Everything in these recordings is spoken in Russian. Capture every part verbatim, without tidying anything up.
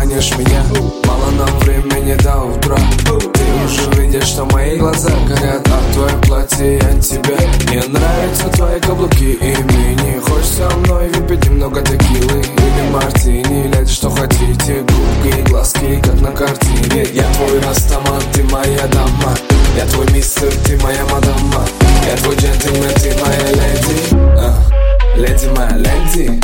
манишь меня. Мало нам времени до утра. Ты уже видишь, что мои глаза горят от твоего платья и от тебя. Мне нравятся твои каблуки и мини. Хочешь со мной выпить немного текилы или мартини, леди, что хотите. Губки и глазки, как на картине. Я твой растаман, ты моя дама. Я твой мистер, ты моя мадама. Я твой джентльмен, ты моя леди. а, Леди моя леди.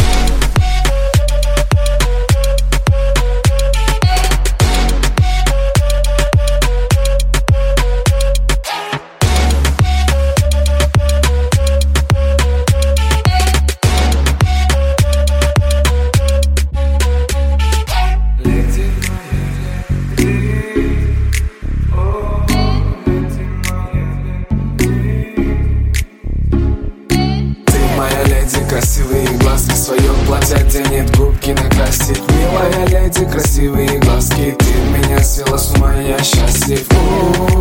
Красивые глазки, в своем платье оденет, губки накрасит. Милая леди, красивые глазки, ты меня свела с ума, я счастлив.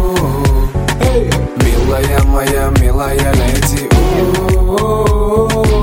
У-у-у-у. Милая моя, милая леди. У-у-у-у.